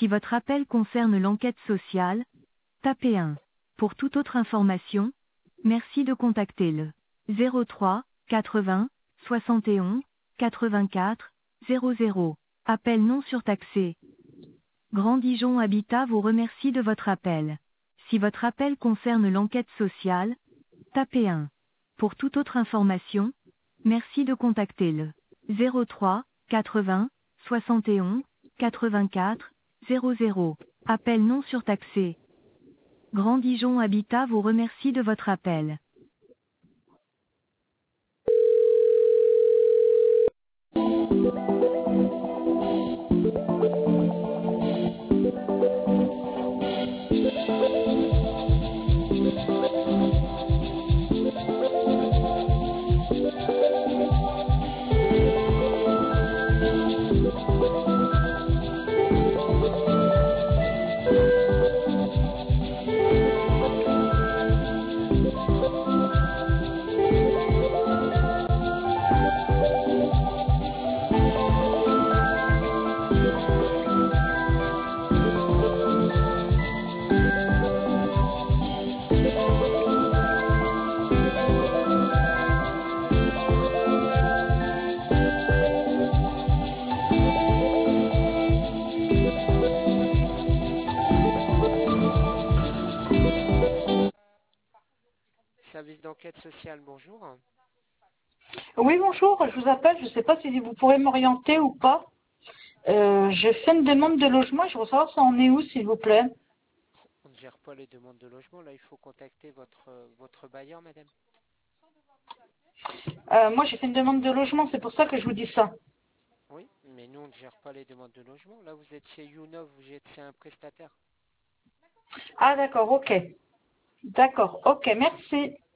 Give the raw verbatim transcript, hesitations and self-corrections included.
Si votre appel concerne l'enquête sociale, tapez un. Pour toute autre information, merci de contacter le zéro trois quatre-vingts soixante et onze quatre-vingt-quatre zéro zéro. Appel non surtaxé. Grand Dijon Habitat vous remercie de votre appel. Si votre appel concerne l'enquête sociale, tapez un. Pour toute autre information, merci de contacter le zéro trois quatre-vingts soixante et onze quatre-vingt-quatre zéro zéro. Appel non surtaxé. Grand Dijon Habitat vous remercie de votre appel. Service d'enquête sociale, bonjour. Oui, bonjour, je vous appelle, je ne sais pas si vous pourrez m'orienter ou pas. Euh, j'ai fait une demande de logement, je veux savoir ça en est où, s'il vous plaît. On ne gère pas les demandes de logement, là il faut contacter votre, votre bailleur, madame. Euh, moi, j'ai fait une demande de logement, c'est pour ça que je vous dis ça. Oui, mais nous on ne gère pas les demandes de logement. Là vous êtes chez YouNov, vous êtes chez un prestataire. Ah, d'accord, ok. D'accord, ok, merci.